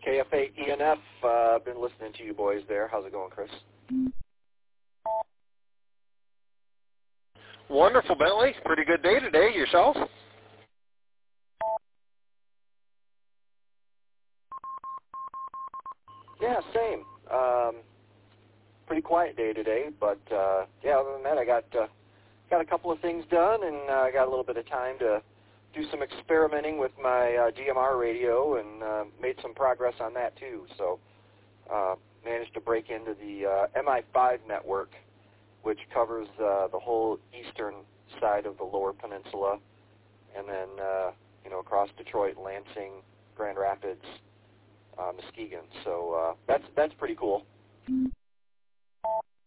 KFA ENF, been listening to you boys there. How's it going, Chris? Wonderful, Bentley. Pretty good day today. Yourself? Yeah, same. Pretty quiet day today, but yeah, other than that, I got a couple of things done, and I got a little bit of time to do some experimenting with my DMR radio, and made some progress on that too. So managed to break into the MI5 network, which covers the whole eastern side of the Lower Peninsula, and then across Detroit, Lansing, Grand Rapids, Muskegon. So that's pretty cool.